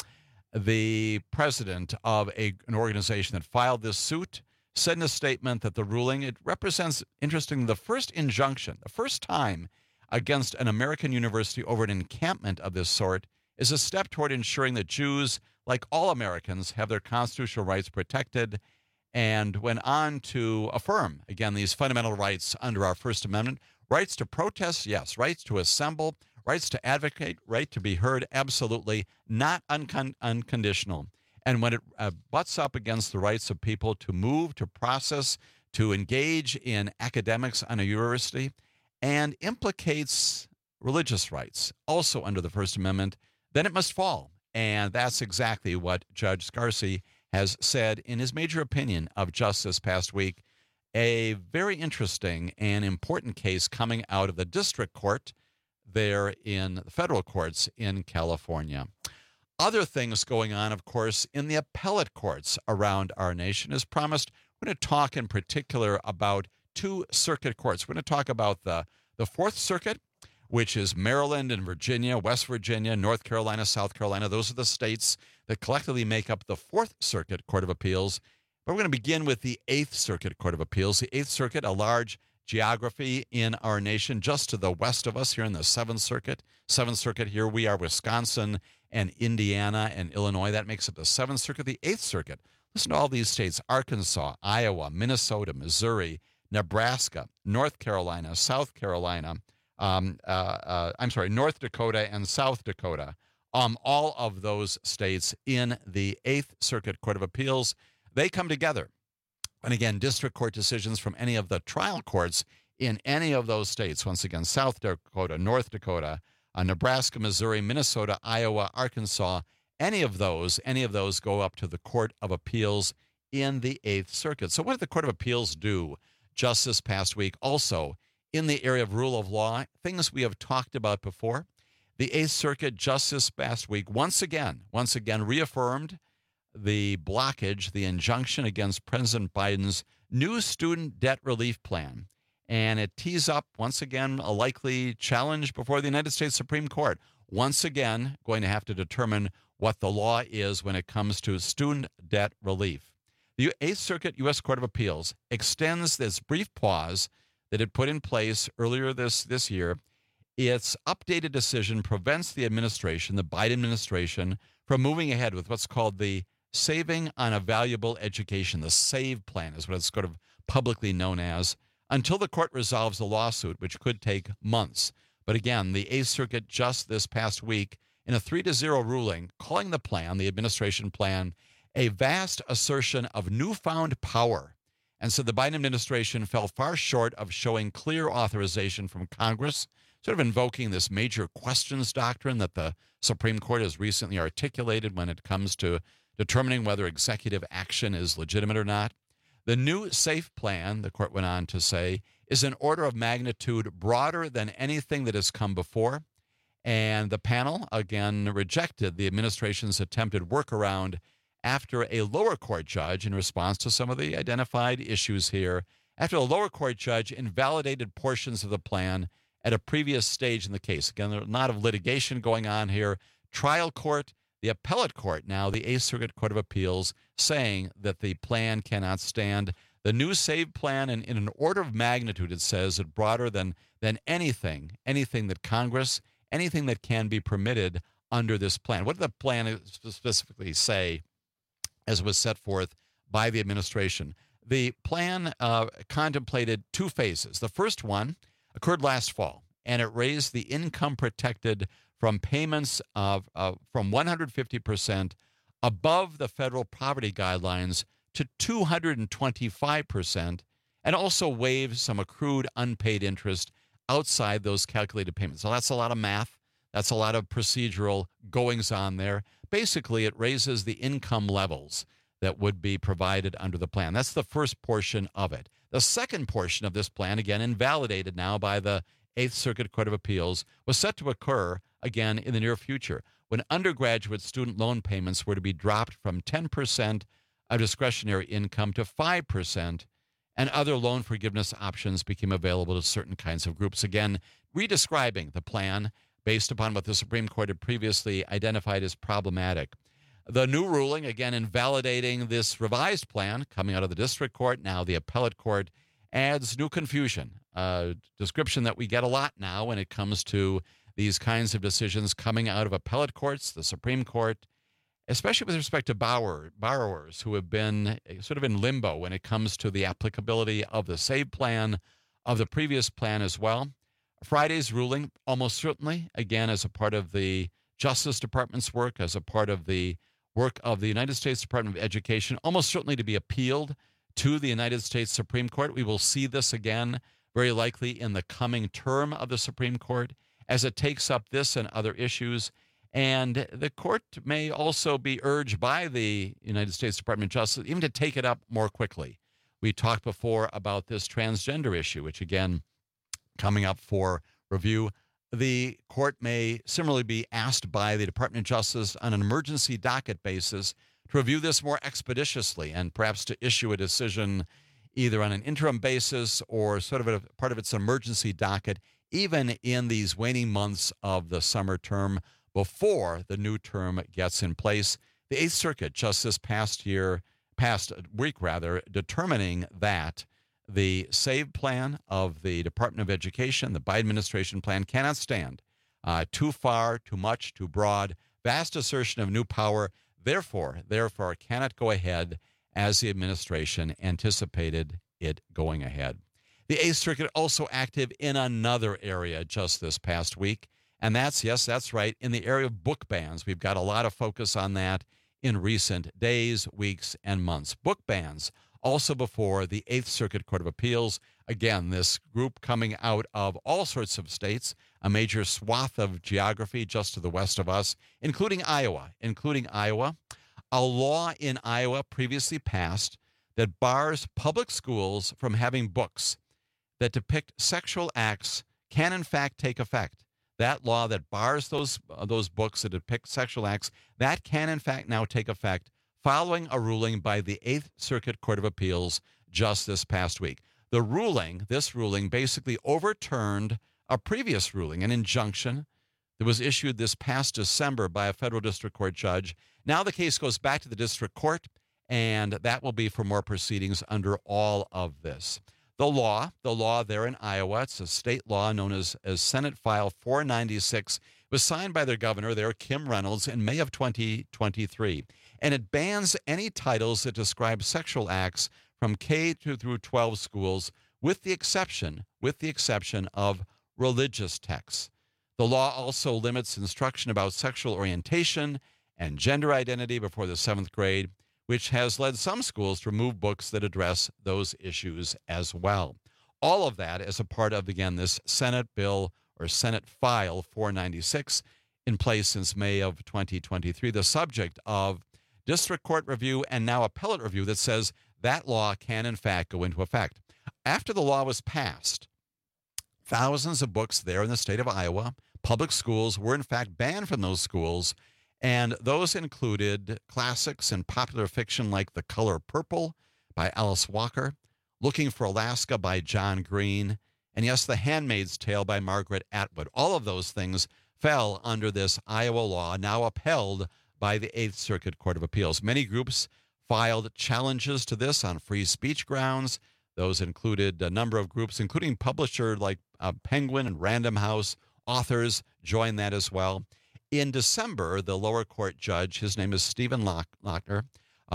The president of an organization that filed this suit said in a statement that the ruling, it represents, interesting, the first injunction, the first time against an American university over an encampment of this sort, is a step toward ensuring that Jews, like all Americans, have their constitutional rights protected, and went on to affirm, again, these fundamental rights under our First Amendment. Rights to protest, yes. Rights to assemble, rights to advocate, right to be heard, absolutely, not unconditional. And when it butts up against the rights of people to move, to process, to engage in academics on a university and implicates religious rights, also under the First Amendment, then it must fall. And that's exactly what Judge Scarsi has said in his major opinion of just this past week. A very interesting and important case coming out of the district court there in the federal courts in California. Other things going on, of course, in the appellate courts around our nation. As promised, we're going to talk in particular about two circuit courts. We're going to talk about the Fourth Circuit, which is Maryland and Virginia, West Virginia, North Carolina, South Carolina. Those are the states that collectively make up the Fourth Circuit Court of Appeals. But we're going to begin with the Eighth Circuit Court of Appeals. The Eighth Circuit, a large geography in our nation, just to the west of us here in the Seventh Circuit. Seventh Circuit, here we are, Wisconsin and Indiana and Illinois. That makes up the Seventh Circuit. The Eighth Circuit, listen to all these states: Arkansas, Iowa, Minnesota, Missouri, Nebraska, North Carolina, South Carolina, North Dakota and South Dakota. All of those states in the Eighth Circuit Court of Appeals, they come together. And again, district court decisions from any of the trial courts in any of those states, once again, South Dakota, North Dakota, Nebraska, Missouri, Minnesota, Iowa, Arkansas, any of those go up to the Court of Appeals in the Eighth Circuit. So what did the Court of Appeals do just this past week? Also, in the area of rule of law, things we have talked about before, the Eighth Circuit just this past week once again reaffirmed the blockage, the injunction against President Biden's new student debt relief plan. And it tees up, once again, a likely challenge before the United States Supreme Court. Once again, going to have to determine what the law is when it comes to student debt relief. The Eighth Circuit U.S. Court of Appeals extends this brief pause that it put in place earlier this year. Its updated decision prevents the administration, the Biden administration, from moving ahead with what's called the Saving on a Valuable Education. The SAVE plan is what it's sort of publicly known as, until the court resolves the lawsuit, which could take months. But again, the Eighth Circuit just this past week, in a 3-0 ruling, calling the plan, the administration plan, a vast assertion of newfound power. And so the Biden administration fell far short of showing clear authorization from Congress, sort of invoking this major questions doctrine that the Supreme Court has recently articulated when it comes to determining whether executive action is legitimate or not. The new SAFE plan, the court went on to say, is an order of magnitude broader than anything that has come before. And the panel, again, rejected the administration's attempted workaround after a lower court judge, in response to some of the identified issues here, after a lower court judge invalidated portions of the plan at a previous stage in the case. Again, there's a lot of litigation going on here. Trial court, the appellate court now, the Eighth Circuit Court of Appeals, saying that the plan cannot stand. The new SAVE plan, and in an order of magnitude, it says it broader than anything that Congress, anything that can be permitted under this plan. What did the plan specifically say as was set forth by the administration? The plan contemplated two phases. The first one occurred last fall, and it raised the income protected from payments of from 150% above the federal poverty guidelines to 225%, and also waived some accrued unpaid interest outside those calculated payments. So that's a lot of math. That's a lot of procedural goings on there. Basically, it raises the income levels that would be provided under the plan. That's the first portion of it. The second portion of this plan, again invalidated now by the Eighth Circuit Court of Appeals, was set to occur again in the near future, when undergraduate student loan payments were to be dropped from 10% of discretionary income to 5%, and other loan forgiveness options became available to certain kinds of groups. Again, redescribing the plan based upon what the Supreme Court had previously identified as problematic. The new ruling, again, invalidating this revised plan coming out of the district court, now the appellate court, adds new confusion, a description that we get a lot now when it comes to these kinds of decisions coming out of appellate courts, the Supreme Court, especially with respect to borrowers who have been sort of in limbo when it comes to the applicability of the SAVE plan, of the previous plan as well. Friday's ruling, almost certainly, again, as a part of the Justice Department's work, as a part of the work of the United States Department of Education, almost certainly to be appealed to the United States Supreme Court. We will see this again, very likely in the coming term of the Supreme Court, as it takes up this and other issues. And the court may also be urged by the United States Department of Justice even to take it up more quickly. We talked before about this transgender issue, which again, coming up for review. The court may similarly be asked by the Department of Justice on an emergency docket basis to review this more expeditiously and perhaps to issue a decision either on an interim basis or sort of a part of its emergency docket, even in these waning months of the summer term before the new term gets in place. The Eighth Circuit just this past week, determining that the SAVE plan of the Department of Education, the Biden administration plan, cannot stand. Too far, too much, too broad, vast assertion of new power, therefore cannot go ahead as the administration anticipated it going ahead. The Eighth Circuit also active in another area just this past week, and that's right, in the area of book bans. We've got a lot of focus on that in recent days, weeks, and months. Book bans also before the Eighth Circuit Court of Appeals. Again, this group coming out of all sorts of states, a major swath of geography just to the west of us, including Iowa. A law in Iowa previously passed that bars public schools from having books that depict sexual acts can in fact take effect. That law that bars those books that depict sexual acts, that can in fact now take effect following a ruling by the Eighth Circuit Court of Appeals just this past week. This ruling basically overturned a previous ruling, an injunction that was issued this past December by a federal district court judge. Now the case goes back to the district court, and that will be for more proceedings under all of this. The law there in Iowa, it's a state law known as Senate File 496, was signed by their governor there, Kim Reynolds, in May of 2023. And it bans any titles that describe sexual acts from K through 12 schools, with the exception of religious texts. The law also limits instruction about sexual orientation and gender identity before the 7th grade, which has led some schools to remove books that address those issues as well. All of that as a part of, again, this Senate bill or Senate File 496 in place since May of 2023, the subject of district court review and now appellate review that says that law can in fact go into effect. After the law was passed, thousands of books there in the state of Iowa, public schools, were in fact banned from those schools. And those included classics and popular fiction like The Color Purple by Alice Walker, Looking for Alaska by John Green, and yes, The Handmaid's Tale by Margaret Atwood. All of those things fell under this Iowa law, now upheld by the Eighth Circuit Court of Appeals. Many groups filed challenges to this on free speech grounds. Those included a number of groups, including publishers like Penguin and Random House. Authors joined that as well. In December, the lower court judge, his name is Stephen Lochner,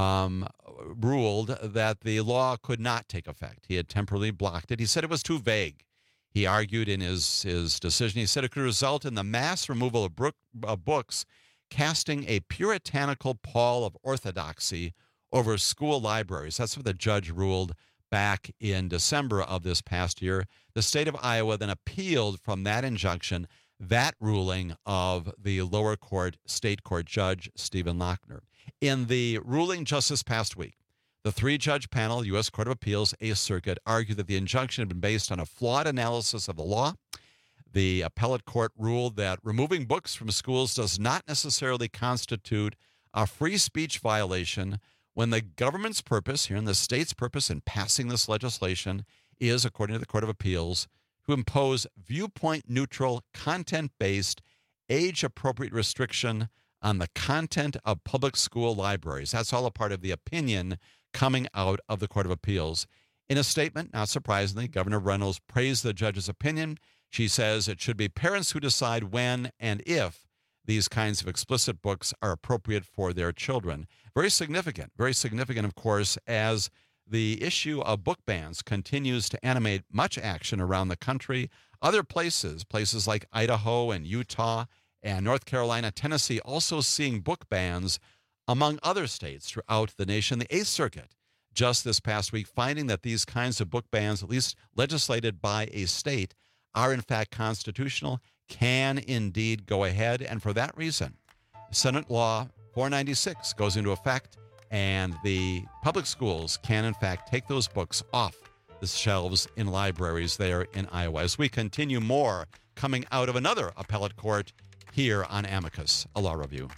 ruled that the law could not take effect. He had temporarily blocked it. He said it was too vague. He argued in his decision, he said it could result in the mass removal of books casting a puritanical pall of orthodoxy over school libraries. That's what the judge ruled back in December of this past year. The state of Iowa then appealed from that injunction, that ruling of the lower court, state court judge, Stephen Lochner. In the ruling just this past week, the three-judge panel, U.S. Court of Appeals, Eighth Circuit, argued that the injunction had been based on a flawed analysis of the law. The appellate court ruled that removing books from schools does not necessarily constitute a free speech violation when the government's purpose, here in the state's purpose in passing this legislation, is, according to the Court of Appeals, to impose viewpoint-neutral, content-based, age-appropriate restriction on the content of public school libraries. That's all a part of the opinion coming out of the Court of Appeals. In a statement, not surprisingly, Governor Reynolds praised the judge's opinion. She says it should be parents who decide when and if these kinds of explicit books are appropriate for their children. Very significant, of course, as the issue of book bans continues to animate much action around the country. Other places like Idaho and Utah and North Carolina, Tennessee, also seeing book bans among other states throughout the nation. The Eighth Circuit just this past week, finding that these kinds of book bans, at least legislated by a state, are in fact constitutional, can indeed go ahead. And for that reason, Senate Law 496 goes into effect, and the public schools can in fact take those books off the shelves in libraries there in Iowa. As we continue, more coming out of another appellate court here on Amicus, a law review.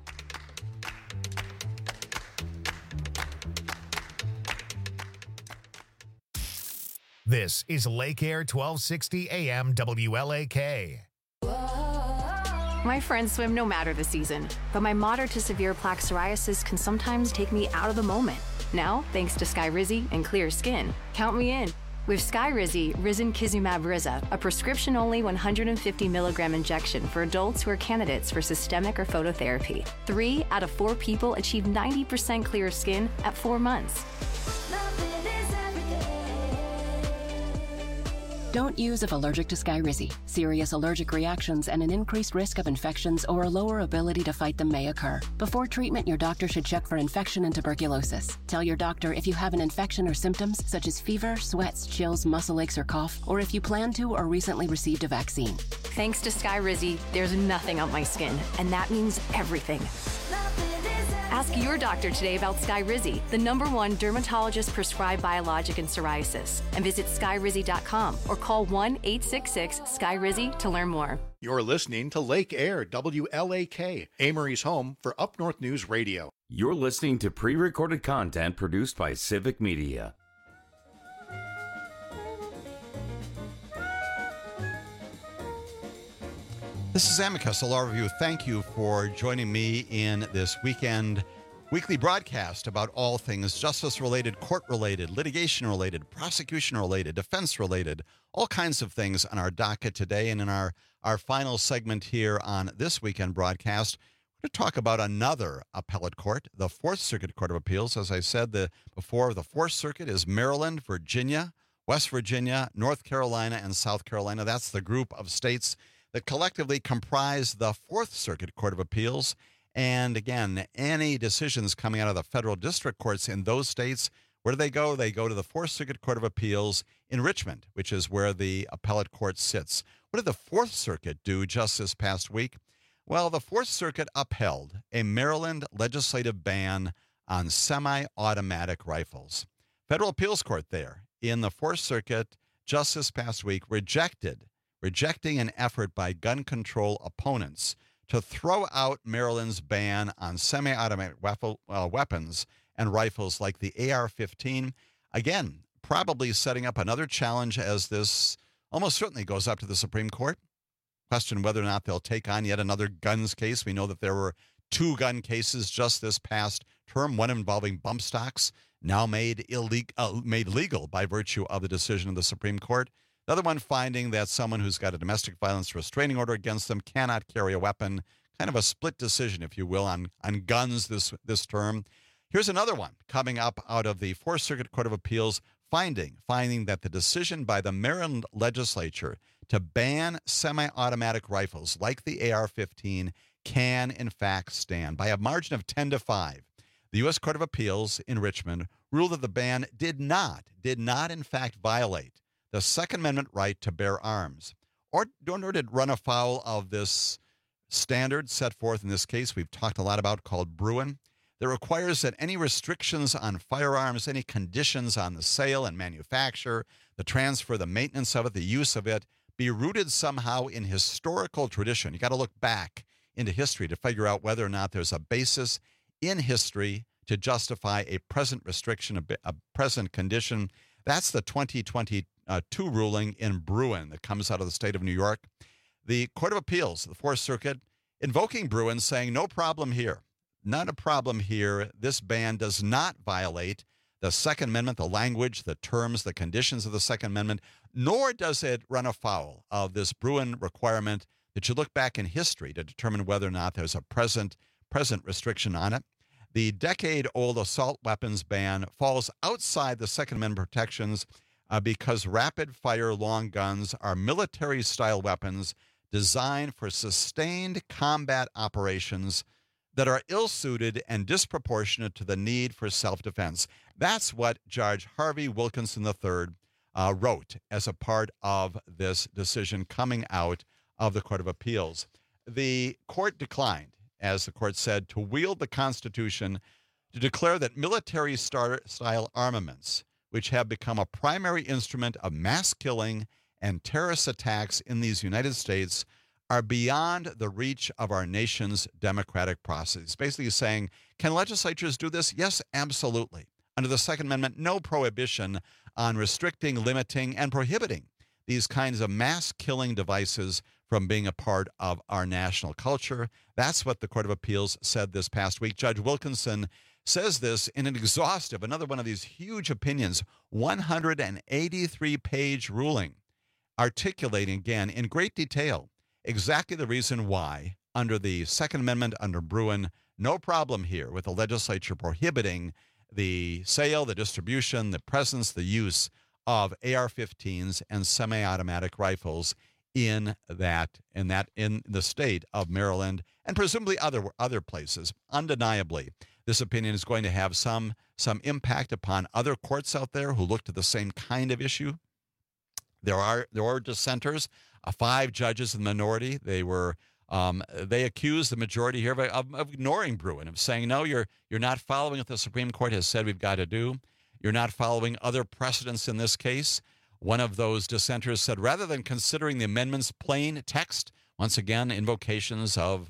This is Lake Air 1260 AM WLAK. My friends swim no matter the season, but my moderate to severe plaque psoriasis can sometimes take me out of the moment. Now, thanks to Skyrizi and clear skin, count me in. With Skyrizi, Risankizumab Riza, a prescription-only 150 milligram injection for adults who are candidates for systemic or phototherapy. 3 out of 4 people achieve 90% clear skin at 4 months. Don't use if allergic to Skyrizi. Serious allergic reactions and an increased risk of infections or a lower ability to fight them may occur. Before treatment, your doctor should check for infection and tuberculosis. Tell your doctor if you have an infection or symptoms such as fever, sweats, chills, muscle aches, or cough, or if you plan to or recently received a vaccine. Thanks to Skyrizi, there's nothing on my skin, and that means everything. Ask your doctor today about Skyrizi, the #1 dermatologist-prescribed biologic in psoriasis, and visit skyrizi.com or call 1-866-SKYRIZI to learn more. You're listening to Lake Air WLAK, Amory's home for Up North News Radio. You're listening to pre-recorded content produced by Civic Media. This is Amicus, a law review. Thank you for joining me in this weekend weekly broadcast about all things justice-related, court-related, litigation-related, prosecution-related, defense-related, all kinds of things on our docket today. And in our final segment here on this weekend broadcast, we're going to talk about another appellate court, the Fourth Circuit Court of Appeals. As I said before, the Fourth Circuit is Maryland, Virginia, West Virginia, North Carolina, and South Carolina. That's the group of states that collectively comprise the Fourth Circuit Court of Appeals. And again, any decisions coming out of the federal district courts in those states, where do they go? They go to the Fourth Circuit Court of Appeals in Richmond, which is where the appellate court sits. What did the Fourth Circuit do just this past week? Well, the Fourth Circuit upheld a Maryland legislative ban on semi-automatic rifles. Federal appeals court there in the Fourth Circuit just this past week rejecting an effort by gun control opponents to throw out Maryland's ban on semi-automatic weapons and rifles like the AR-15. Again, probably setting up another challenge as this almost certainly goes up to the Supreme Court. Question whether or not they'll take on yet another guns case. We know that there were 2 gun cases just this past term, one involving bump stocks, now made legal by virtue of the decision of the Supreme Court. The other one finding that someone who's got a domestic violence restraining order against them cannot carry a weapon. Kind of a split decision, if you will, on guns this term. Here's another one coming up out of the Fourth Circuit Court of Appeals, finding that the decision by the Maryland legislature to ban semi-automatic rifles like the AR-15 can, in fact, stand. By a margin of 10-5, the U.S. Court of Appeals in Richmond ruled that the ban did not, in fact, violate the Second Amendment right to bear arms, or did run afoul of this standard set forth in this case we've talked a lot about called Bruin, that requires that any restrictions on firearms, any conditions on the sale and manufacture, the transfer, the maintenance of it, the use of it, be rooted somehow in historical tradition. You got to look back into history to figure out whether or not there's a basis in history to justify a present restriction, a present condition. That's the 2022 ruling in Bruin that comes out of the state of New York. The Court of Appeals, the Fourth Circuit, invoking Bruin, saying no problem here. Not a problem here. This ban does not violate the Second Amendment, the language, the terms, the conditions of the Second Amendment, nor does it run afoul of this Bruin requirement that you look back in history to determine whether or not there's a present restriction on it. The decade-old assault weapons ban falls outside the Second Amendment protections because rapid-fire long guns are military-style weapons designed for sustained combat operations that are ill-suited and disproportionate to the need for self-defense. That's what Judge Harvey Wilkinson III wrote as a part of this decision coming out of the Court of Appeals. The court declined, as the court said, to wield the Constitution to declare that military-style armaments, which have become a primary instrument of mass killing and terrorist attacks in these United States, are beyond the reach of our nation's democratic process. Basically saying, can legislatures do this? Yes, absolutely. Under the Second Amendment, no prohibition on restricting, limiting, and prohibiting these kinds of mass-killing devices from being a part of our national culture. That's what the Court of Appeals said this past week. Judge Wilkinson says this in an exhaustive, another one of these huge opinions, 183-page ruling, articulating, again, in great detail, exactly the reason why, under the Second Amendment, under Bruen, no problem here with the legislature prohibiting the sale, the distribution, the presence, the use of AR-15s and semi-automatic rifles in the state of Maryland and presumably other places. Undeniably, this opinion is going to have some impact upon other courts out there who looked at the same kind of issue. There are dissenters, 5 judges in the minority. They accused the majority here of ignoring Bruen, of saying, no, you're not following what the Supreme Court has said we've got to do. You're not following other precedents in this case. One of those dissenters said, rather than considering the amendment's plain text, once again, invocations of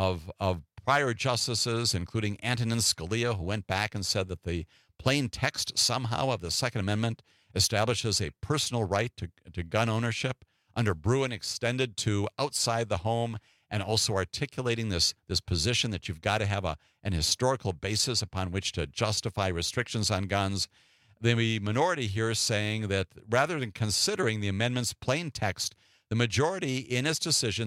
prior justices, including Antonin Scalia, who went back and said that the plain text somehow of the Second Amendment establishes a personal right to gun ownership, under Bruen extended to outside the home, and also articulating this position that you've got to have an historical basis upon which to justify restrictions on guns. The minority here is saying that rather than considering the amendment's plain text, the majority in its decision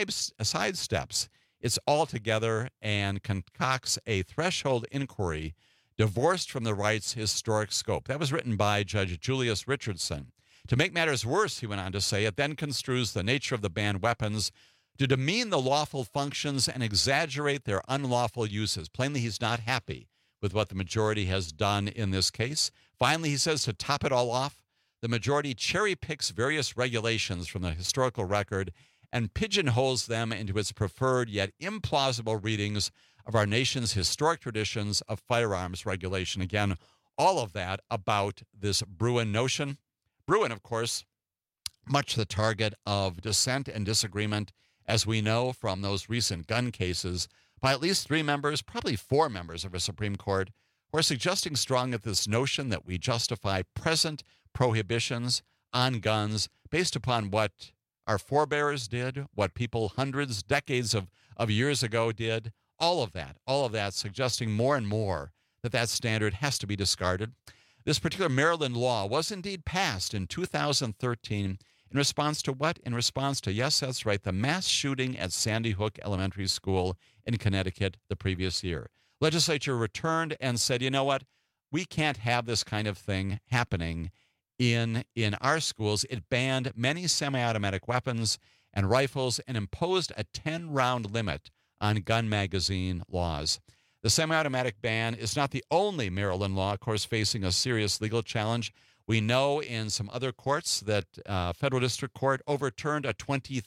sidesteps it's altogether and concocts a threshold inquiry divorced from the right's historic scope. That was written by Judge Julius Richardson. To make matters worse, he went on to say, it then construes the nature of the banned weapons to demean the lawful functions and exaggerate their unlawful uses. Plainly, he's not happy with what the majority has done in this case. Finally, he says, to top it all off, the majority cherry picks various regulations from the historical record and pigeonholes them into its preferred yet implausible readings of our nation's historic traditions of firearms regulation. Again, all of that about this Bruen notion. Bruen, of course, much the target of dissent and disagreement, as we know from those recent gun cases, by at least 3 members, probably 4 members of the Supreme Court, who are suggesting strong that this notion that we justify present prohibitions on guns based upon what our forebears did, what people hundreds, decades of years ago did, all of that suggesting more and more that standard has to be discarded. This particular Maryland law was indeed passed in 2013 in response to what? In response to, yes, that's right, the mass shooting at Sandy Hook Elementary School in Connecticut the previous year. Legislature returned and said, you know what? We can't have this kind of thing happening in our schools. It banned many semi-automatic weapons and rifles and imposed a 10-round limit on gun magazine laws. The semi-automatic ban is not the only Maryland law, of course, facing a serious legal challenge. We know in some other courts that Federal District Court overturned a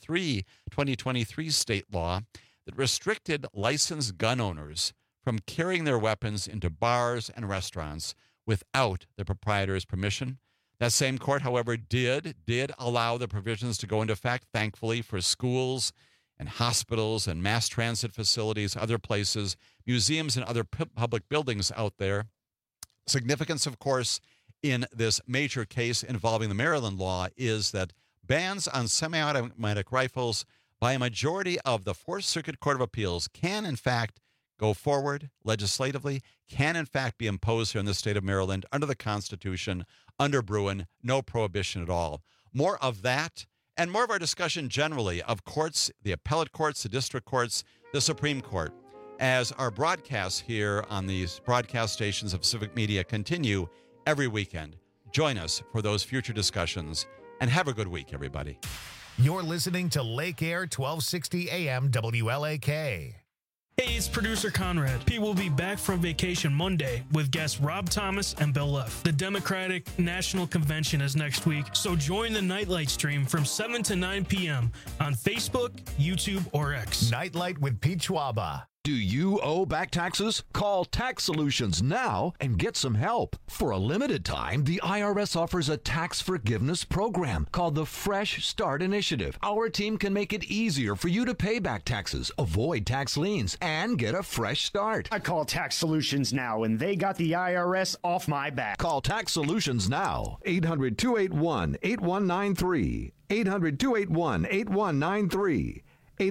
2023 state law that restricted licensed gun owners from carrying their weapons into bars and restaurants without the proprietor's permission. That same court, however, did allow the provisions to go into effect, thankfully, for schools and hospitals and mass transit facilities, other places, museums and other public buildings out there. Significance, of course, in this major case involving the Maryland law is that bans on semi-automatic rifles by a majority of the Fourth Circuit Court of Appeals can, in fact, go forward legislatively, can, in fact, be imposed here in the state of Maryland under the Constitution, under Bruen, no prohibition at all. More of that and more of our discussion generally of courts, the appellate courts, the district courts, the Supreme Court, as our broadcasts here on these broadcast stations of Civic Media continue every weekend. Join us for those future discussions, and have a good week, everybody. You're listening to Lake Air 1260 AM WLAK. Hey, it's producer Conrad. Pete will be back from vacation Monday with guests Rob Thomas and Bill Leff. The Democratic National Convention is next week, so join the Nightlight stream from 7 to 9 p.m. on Facebook, YouTube, or X. Nightlight with Pete Schwaba. Do you owe back taxes? Call Tax Solutions now and get some help. For a limited time, the IRS offers a tax forgiveness program called the Fresh Start Initiative. Our team can make it easier for you to pay back taxes, avoid tax liens, and get a fresh start. I call Tax Solutions now, and they got the IRS off my back. Call Tax Solutions now. 800-281-8193. 800-281-8193.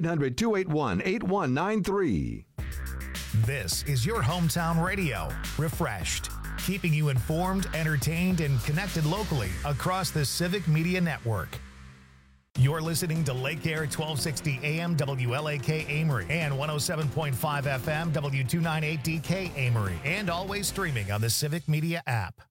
800-281-8193. This is your hometown radio, Refreshed, keeping you informed, entertained, and connected locally across the Civic Media Network. You're listening to Lake Air 1260 AM WLAK Amory and 107.5 FM W298DK Amory, and always streaming on the Civic Media app.